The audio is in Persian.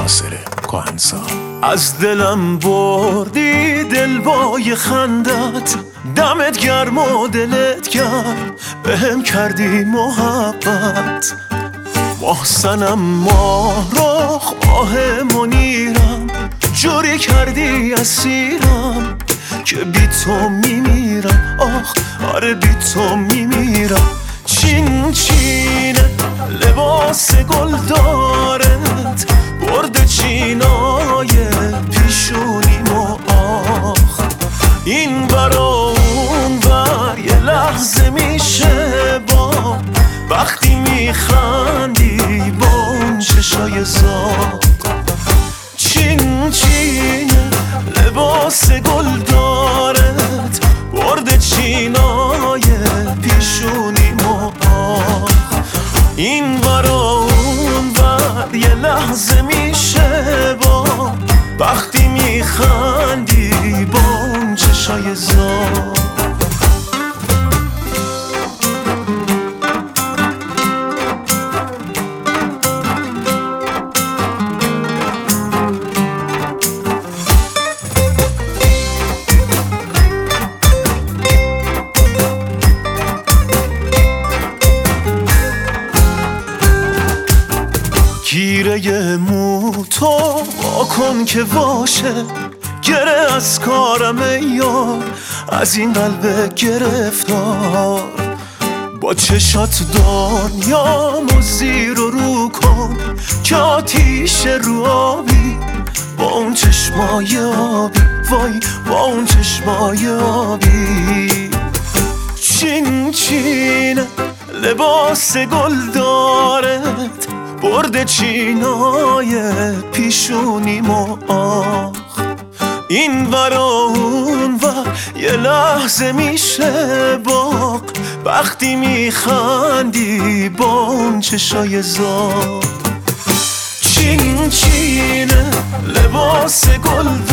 ناصر کهنسال. از دلم بردی دلوای خندت، دمت گرم و دلت گرم، بهم کردی محبت. محسنم ماهرخ ماه منیرم، جوری کردی اسیرم که بی تو میمیرم. آخ آره بی تو میمیرم. چین چینه لباس گل دارت، برد چینای پیشونیم و آخ. این برا اون بر یه لحظه میشه با، وقتی میخندی با اون چشای زاغ. چین چینه لباس گل دارت، برد چینای پیشونیم و آخ. این برا اون بر یه لحظه میشه با، وقتی میخندی با اون چشای زاغ. گیره مو تو واکن که واشه، گره از کارم یار، از این قلب گرفتار. با چشات دنیامو زیر و رو کن که آتیش رو آبی، با اون چشمای آبی، وای با اون چشمای آبی. چین چین لباس گل دارت، برد چینای پیشونیم و آخ. این برا اون ور یه لحظه میشه باغ، وقتی میخندی با اون چشای زاغ. چین چینه لباس گل